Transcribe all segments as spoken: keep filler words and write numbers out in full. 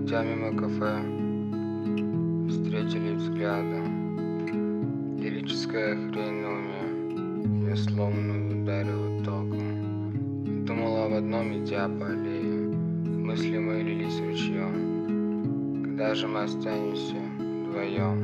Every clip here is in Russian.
Проходя мимо кафе, встретили взгляды. Лирическая хрень на уме меня словно ударила током. Думала об одном, идя по аллее. Мысли мои лились ручьем. Когда же мы останемся вдвоем?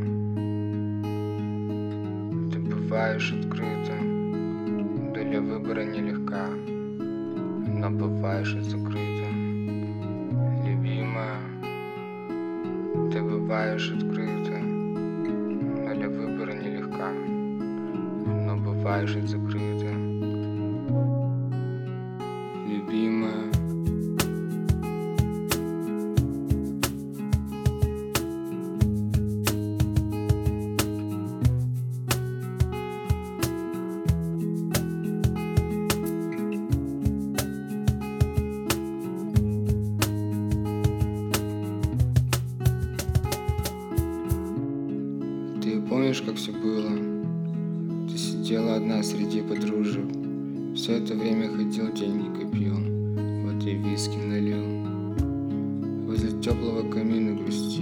Ты бываешь открыта, доля выбора нелегка, но бываешь и закрыта. Любимая, ты бываешь открыта, доля выбора нелегка, но бываешь и закрыта. Любимая, ты помнишь, как все было? Ты сидела одна среди подружек. Все это время ходил, деньги копил, вот и виски налил. Возле теплого камина грустил.